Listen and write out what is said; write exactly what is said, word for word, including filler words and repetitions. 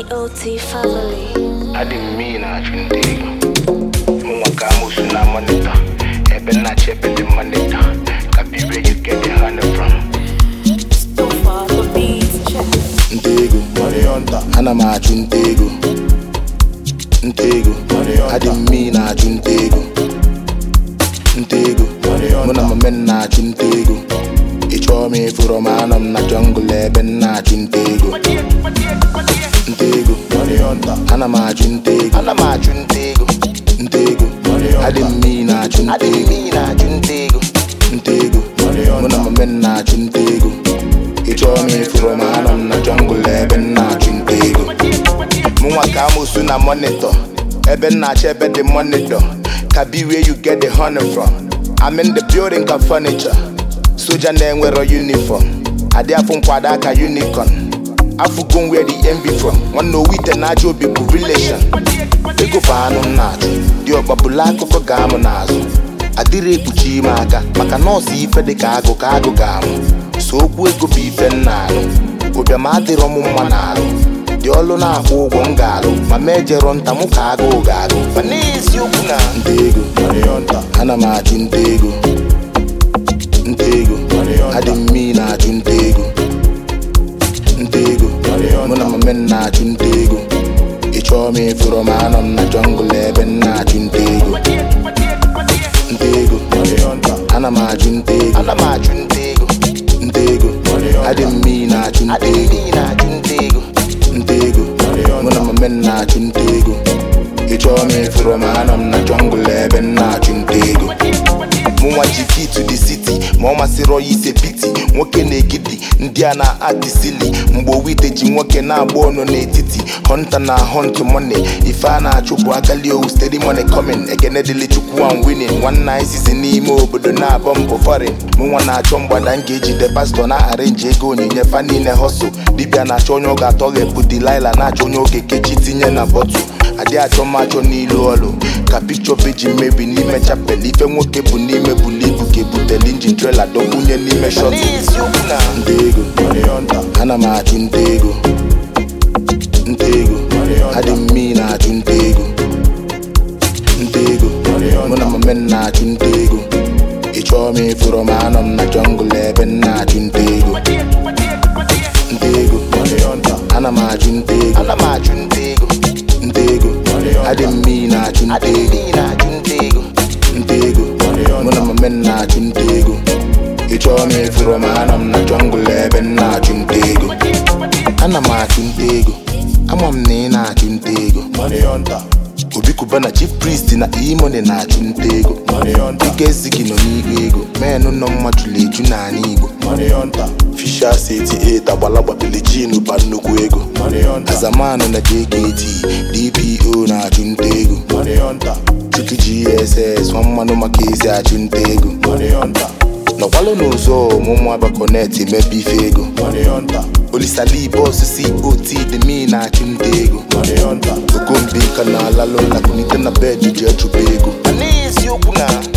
E O T family. I didn't mean I shouldn't take Mwakamu suna moneta. Ebe na chepe the moneta. Kabi where you get the honey from. So far the beats check. Ntego, money hunter. Ana machu ntego. Ntego, I didn't mean I shouldn't take Ntego, muna mamen na chu ntego. Icho me furo manam na jungle ebe na chu ntego. Ntego, ana machu ntego. Ana machu ntego. Ntego, I didn't mean I chu ntego. I didn't mean I chu ntego. Ntego, muna mamen na chu ntego. Icho me furo manam na jungle ebe na chu ntego. Mwakamu suna monitor. Ebe na chebe the monitor. Kabi where you get the honey from. I'm in the building ka furniture. Soja na wear a uniform. Ade afun kwada ka unicorn. Afu gon where the envy from. One no with the najo people relation. They go fanu nacho. Dio babula ko gamu nazo. Adire kuchi maka. Maka no si ife de kago kago gamu. So kwe go bife nalo. Obya mati romu manalo. Diolo na ho gongalo. Ma mejeron tamu kago gago. Manisi okuna. Ntego, ana machu ntego. Ntego, I didn't mean I chu ntego. Ntego, muna mamen na chu ntego. Icho me furo manam na jungle ebe na chu ntego. Ntego, ana machu ntego. Ana machu ntego. Ntego, I didn't mean I chu ntego. Ntego, muna mamen na chu ntego. Icho me furo manam na jungle ebe na chu ntego. Mwa jiki to the city, mama siro yise pity. Mwoke ne gidi, ndiana ati silly. Mbo wite ji mwoke na bono ne titi. Hunter na hunt money. If I na chubu agalio, steady money coming. Egene dili chuku I'm winning. One night is in emo, but do na bumbo foreign. Mwa na chomba na engage the pastor na arrange ego ni nyefani ne hustle. Dibia na chonyo gatoge puti laila na chonyo kekechi tinye na botu. Adi achoma choni lolo. Ka picture page maybe ni me chapel. Ife mwoke bu ni me bulivu ke butel engine trailer don bunye ni me shot. Ntego, ana machu ntego. Ntego, I didn't mean I chu ntego. Ntego, muna mamen na chu ntego. Icho me furo manam na jungle ebe na chu ntego. Ntego, ana machu ntego. Ana machu ntego. Ntego, I didn't mean I chu ntego. Ntego, muna mamen na chu ntego. Icho me furo manam na jungle ebe na chu ntego. Ana machu ntego. Amam ne na chu ntego. Obi kubana chief priest na imone na chu ntego. Ike zigi no n'igwe ego. Menu no mmatule eju na ani Igbo. Fisher eighty-eight agbalagba pilijinu ba nnukwu ego. Azamanu na J K T D P O na chu ntego. Chuki G S S nwamanu maka ezi achu ntego. No walo no zo mumu aba connect maybe fego. Olisali boss C O T the me na chu ntego. Okombi kana lalo na kunita na bed je chupego. Anisi okuna.